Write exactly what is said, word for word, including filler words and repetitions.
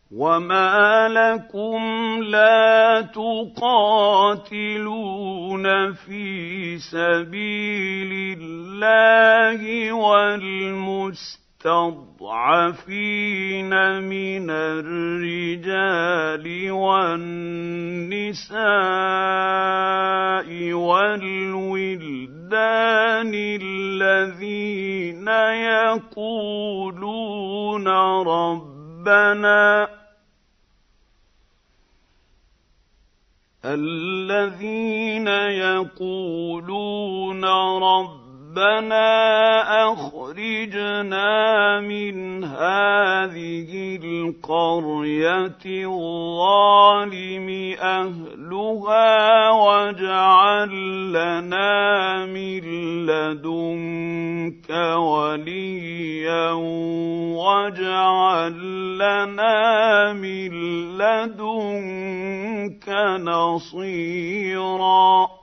وما لكم لا تقاتلون في سبيل الله والمستضعفين من الرجال والنساء والولدان الذين يقولون ربنا الذين يقولون ربنا أخرجنا من هذه القرية الظالم أهلها واجعل لنا من لدنك وليا واجعل لنا من لدنك نصيرا